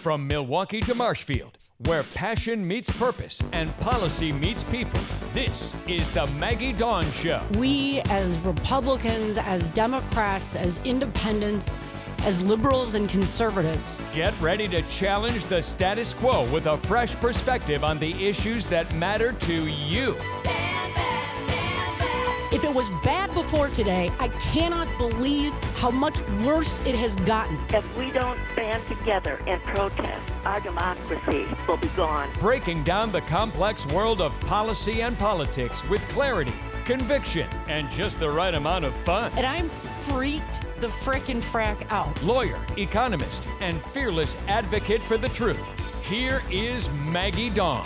From Milwaukee to Marshfield, where passion meets purpose and policy meets people, this is the Maggie Dawn Show. We, as Republicans, as Democrats, as independents, as liberals and conservatives, get ready to challenge the status quo with a fresh perspective on the issues that matter to you. If it was bad before today, I cannot believe how much worse it has gotten. If we don't band together and protest, our democracy will be gone. Breaking down the complex world of policy and politics with clarity, conviction, and just the right amount of fun. And I'm freaked the frickin' frack out. Lawyer, economist, and fearless advocate for the truth. Here is Maggie Dawn.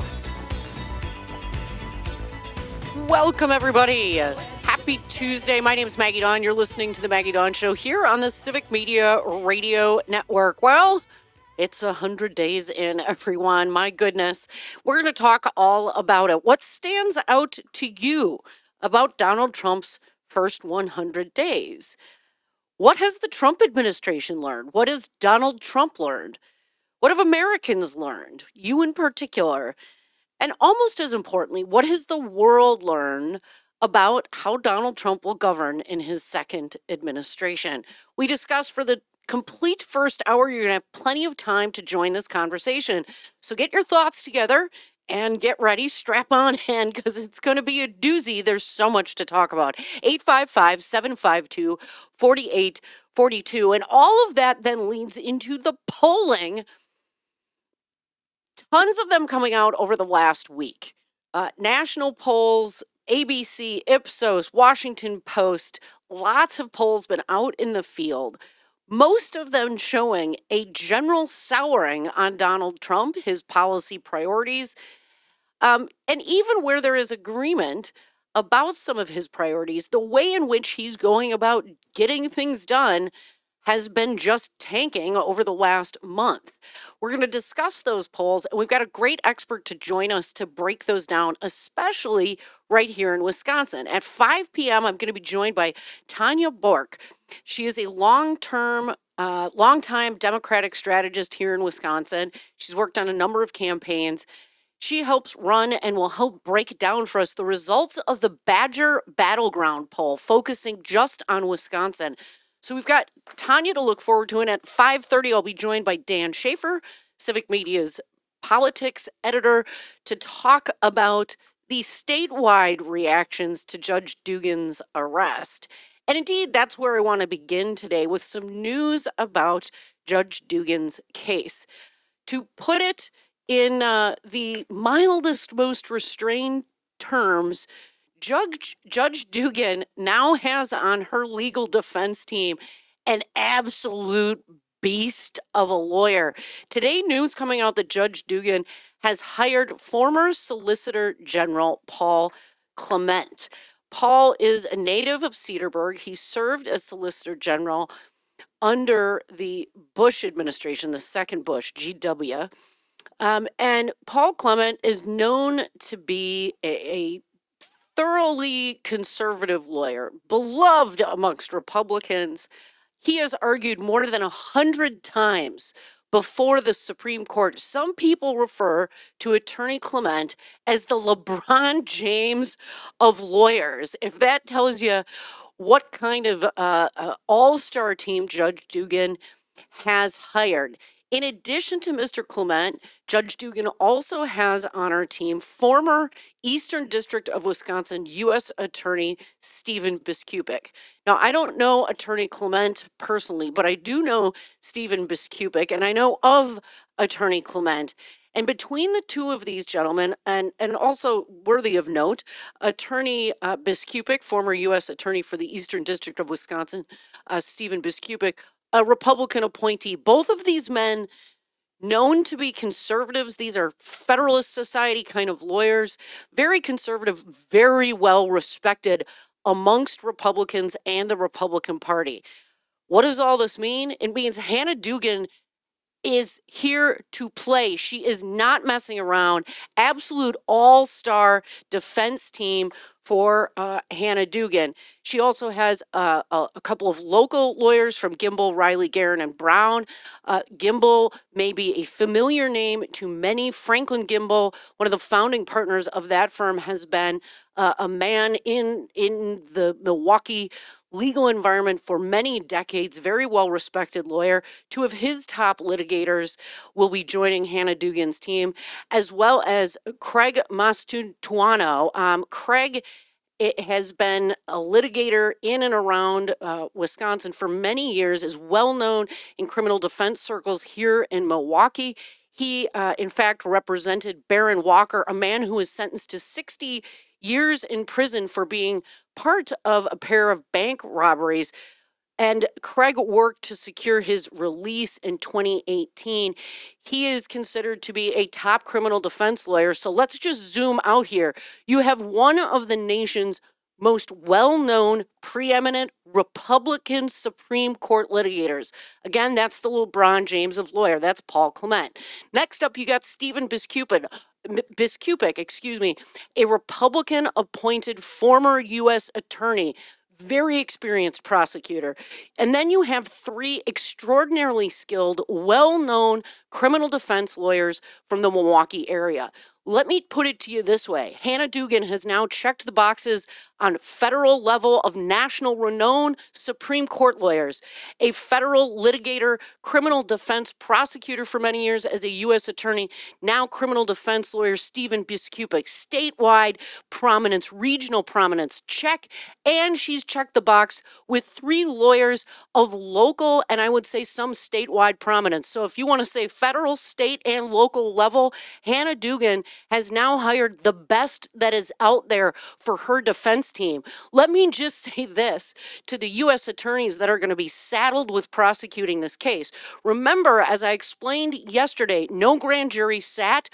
Welcome, everybody. Happy Tuesday. My name is Maggie Dawn. You're listening to the Maggie Dawn Show here on the Civic Media Radio Network. Well, it's 100 days in, everyone. My goodness. We're going to talk all about it. What stands out to you about Donald Trump's first 100 days? What has the Trump administration learned? What has Donald Trump learned? What have Americans learned? You in particular. And almost as importantly, what has the world learned about how Donald Trump will govern in his second administration? We discussed for the complete first hour. You're going to have plenty of time to join this conversation. So get your thoughts together and get ready, strap on in, because it's going to be a doozy. There's so much to talk about. 855-752-4842. And all of that then leads into the polling. Tons of them coming out over the last week. National polls, ABC, Ipsos, Washington Post, lots of polls been out in the field. Most of them showing a general souring on Donald Trump, his policy priorities, and even where there is agreement about some of his priorities, the way in which he's going about getting things done has been just tanking over the last month. We're going to discuss those polls, and we've got a great expert to join us to break those down, especially right here in Wisconsin. At 5 p.m., I'm going to be joined by Tanya Bork. She is a longtime Democratic strategist here in Wisconsin. She's worked on a number of campaigns. She helps run and will help break down for us the results of the Badger Battleground poll, focusing just on Wisconsin. So we've got Tanya to look forward to, and at 5:30, I'll be joined by Dan Schaefer, Civic Media's politics editor, to talk about the statewide reactions to Judge Dugan's arrest. And indeed, that's where I want to begin today, with some news about Judge Dugan's case. To put it in the mildest, most restrained terms, Judge Dugan now has on her legal defense team an absolute beast of a lawyer. Today, news coming out that Judge Dugan has hired former Solicitor General Paul Clement. Paul is a native of Cedarburg. He served as Solicitor General under the Bush administration, the second Bush, GW. And Paul Clement is known to be a thoroughly conservative lawyer, beloved amongst Republicans. He has argued more than 100 times before the Supreme Court. Some people refer to Attorney Clement as the LeBron James of lawyers. If that tells you what kind of all-star team Judge Dugan has hired. In addition to Mr. Clement, Judge Dugan also has on our team former Eastern District of Wisconsin U.S. Attorney Stephen Biskupic. Now, I don't know Attorney Clement personally, but I do know Stephen Biskupic, and I know of Attorney Clement. And between the two of these gentlemen, and also worthy of note, Attorney Biskupic, former U.S. Attorney for the Eastern District of Wisconsin, Stephen Biskupic, a Republican appointee. Both of these men known to be conservatives. These are Federalist Society kind of lawyers, very conservative, very well respected amongst Republicans and the Republican Party. What does all this mean? It means Hannah Dugan is here to play. She is not messing around. Absolute all-star defense team for Hannah Dugan. She also has a couple of local lawyers from Gimbel, Riley, Guerin, and Brown. Gimbel may be a familiar name to many. Franklin Gimbel, one of the founding partners of that firm, has been a man in the Milwaukee legal environment for many decades, very well-respected lawyer. Two of his top litigators will be joining Hannah Dugan's team, as well as Craig Mastuano. Craig has been a litigator in and around Wisconsin for many years, is well known in criminal defense circles here in Milwaukee. He, in fact, represented Baron Walker, a man who was sentenced to 60 years in prison for being part of a pair of bank robberies. And Craig worked to secure his release in 2018. He is considered to be a top criminal defense lawyer. So let's just zoom out here. You have one of the nation's most well-known, preeminent Republican Supreme Court litigators. Again, that's the LeBron James of lawyer. That's Paul Clement. Next up, you got Stephen Biskupic, a Republican-appointed former U.S. attorney, very experienced prosecutor. And then you have three extraordinarily skilled, well-known criminal defense lawyers from the Milwaukee area. Let me put it to you this way. Hannah Dugan has now checked the boxes on federal level of national renown Supreme Court lawyers, a federal litigator, criminal defense prosecutor for many years as a U.S. attorney, now criminal defense lawyer Stephen Biskupic, statewide prominence, regional prominence, check, and she's checked the box with three lawyers of local and I would say some statewide prominence. So if you want to say federal, state, and local level, Hannah Dugan has now hired the best that is out there for her defense team. Let me just say this to the U.S. attorneys that are going to be saddled with prosecuting this case. Remember, as I explained yesterday, no grand jury sat.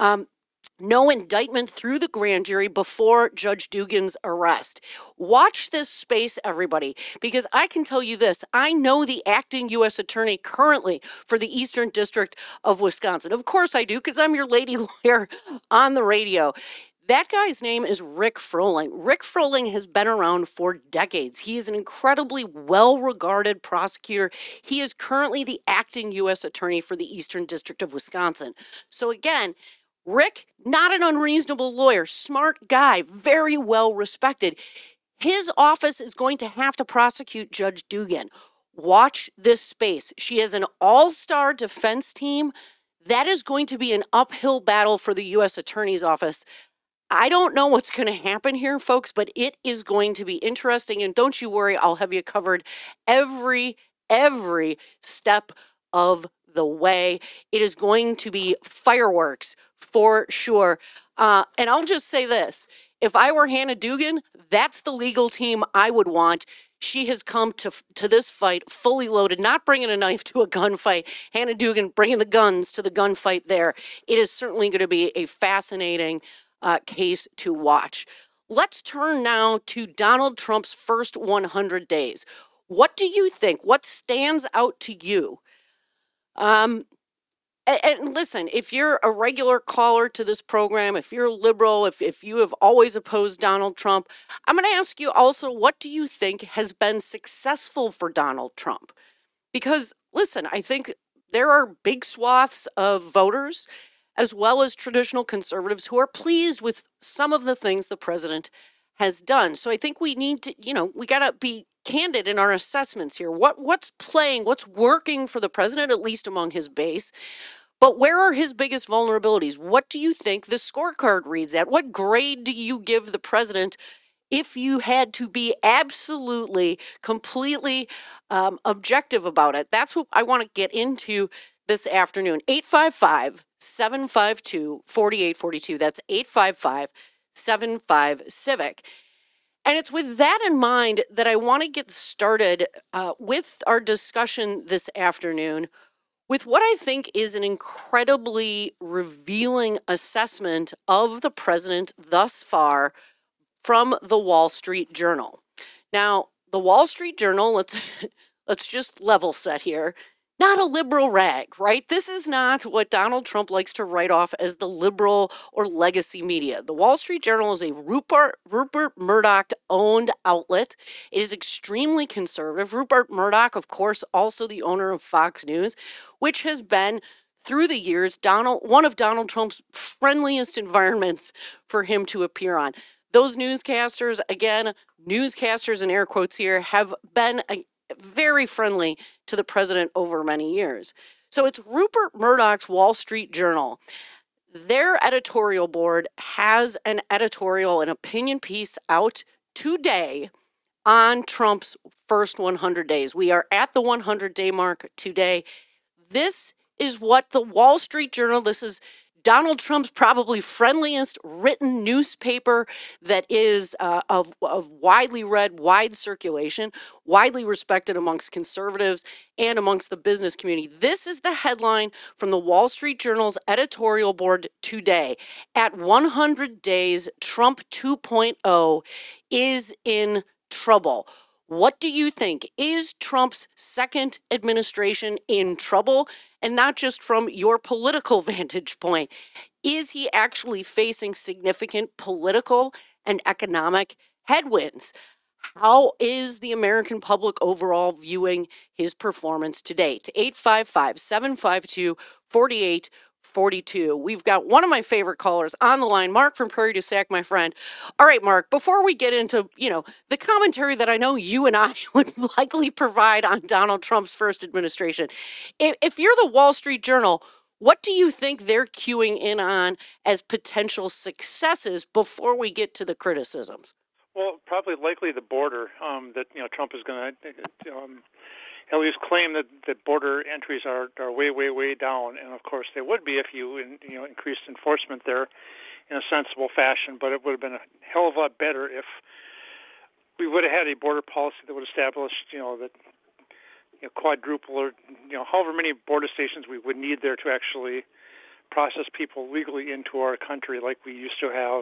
No indictment through the grand jury before Judge Dugan's arrest. Watch this space, everybody, because I can tell you this. I know the acting U.S. attorney currently for the Eastern District of Wisconsin. Of course I do, because I'm your lady lawyer on the radio. That guy's name is Rick Froling. Rick Froling has been around for decades. He is an incredibly well-regarded prosecutor. He is currently the acting U.S. attorney for the Eastern District of Wisconsin. So again, Rick, not an unreasonable lawyer, smart guy, very well respected. His office is going to have to prosecute Judge Dugan. Watch this space. She has an all-star defense team. That is going to be an uphill battle for the U.S. Attorney's Office. I don't know what's going to happen here, folks, but it is going to be interesting. And don't you worry, I'll have you covered every step of the way. It is going to be fireworks for sure. And I'll just say this. If I were Hannah Dugan, that's the legal team I would want. She has come to this fight fully loaded, not bringing a knife to a gunfight. Hannah Dugan bringing the guns to the gunfight there. It is certainly going to be a fascinating case to watch. Let's turn now to Donald Trump's first 100 days. What do you think? What stands out to you? And listen, if you're a regular caller to this program, if you're a liberal, if you have always opposed Donald Trump, I'm going to ask you also, what do you think has been successful for Donald Trump? Because, listen, I think there are big swaths of voters, as well as traditional conservatives, who are pleased with some of the things the president has done. So I think we need to, we got to be candid in our assessments here. What's playing, what's working for the president, at least among his base? But where are his biggest vulnerabilities? What do you think the scorecard reads at? What grade do you give the president if you had to be absolutely, completely objective about it? That's what I want to get into this afternoon. 855-752-4842. That's 855-75-CIVIC. And it's with that in mind that I want to get started with our discussion this afternoon with what I think is an incredibly revealing assessment of the president thus far from the Wall Street Journal. Now, the Wall Street Journal, let's just level set here, not a liberal rag, right? This is not what Donald Trump likes to write off as the liberal or legacy media. The Wall Street Journal is a Rupert Murdoch-owned outlet. It is extremely conservative. Rupert Murdoch, of course, also the owner of Fox News, which has been, through the years, one of Donald Trump's friendliest environments for him to appear on. Those newscasters, again, newscasters in air quotes here, have been very friendly to the president over many years. So it's Rupert Murdoch's Wall Street Journal. Their editorial board has an opinion piece out today on Trump's first 100 days. We are at the 100-day mark today. This is what the Wall Street Journal, this is Donald Trump's probably friendliest written newspaper that is of widely read, wide circulation, widely respected amongst conservatives and amongst the business community. This is the headline from the Wall Street Journal's editorial board today. At 100 days, Trump 2.0 is in trouble. What do you think? Is Trump's second administration in trouble? And not just from your political vantage point. Is he actually facing significant political and economic headwinds? How is the American public overall viewing his performance to date? 855-752-4842. We've got one of my favorite callers on the line, Mark from Prairie du Sac, my friend. All right, Mark, before we get into, the commentary that I know you and I would likely provide on Donald Trump's first administration, if you're the Wall Street Journal, what do you think they're queuing in on as potential successes before we get to the criticisms? Well, probably likely the border, that Trump is going to at least claim that border entries are way, way, way down. And, of course, they would be if you increased enforcement there in a sensible fashion. But it would have been a hell of a lot better if we would have had a border policy that would establish, that quadruple or, however many border stations we would need there to actually process people legally into our country like we used to have,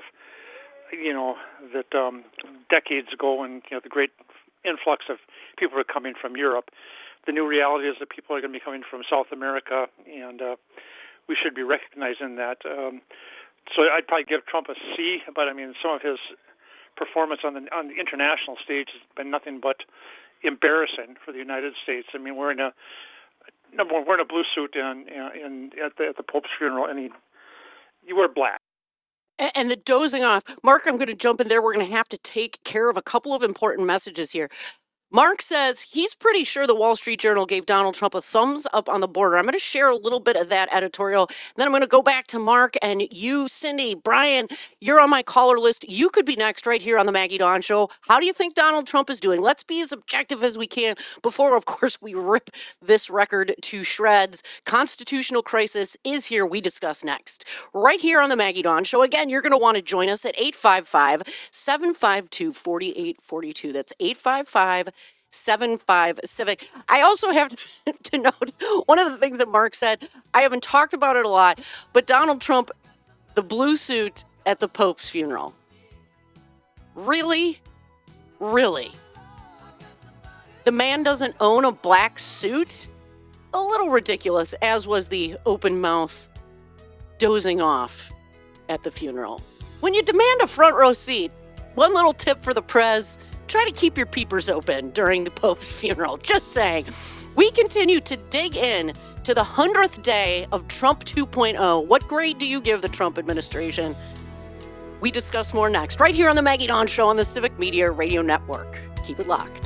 that decades ago when, the great influx of people are coming from Europe. The new reality is that people are going to be coming from South America, and we should be recognizing that. So I'd probably give Trump a C, but I mean, some of his performance on the international stage has been nothing but embarrassing for the United States. I mean, we're in a blue suit at the Pope's funeral, and you wear black. And the dozing off. Mark, I'm going to jump in there. We're going to have to take care of a couple of important messages here. Mark says he's pretty sure the Wall Street Journal gave Donald Trump a thumbs up on the border. I'm going to share a little bit of that editorial. Then I'm going to go back to Mark and you, Cindy, Brian, you're on my caller list. You could be next right here on the Maggie Dawn Show. How do you think Donald Trump is doing? Let's be as objective as we can before, of course, we rip this record to shreds. Constitutional crisis is here. We discuss next right here on the Maggie Dawn Show. Again, you're going to want to join us at 855-752-4842. That's 855-75 Civic. I also have to note one of the things that Mark said, I haven't talked about it a lot, but Donald Trump, the blue suit at the Pope's funeral. Really? Really? The man doesn't own a black suit? A little ridiculous, as was the open mouth dozing off at the funeral. When you demand a front row seat, one little tip for the prez, try to keep your peepers open during the Pope's funeral. Just saying. We continue to dig in to the 100th day of Trump 2.0. What grade do you give the Trump administration? We discuss more next, right here on the Maggie Dawn Show on the Civic Media Radio Network. Keep it locked.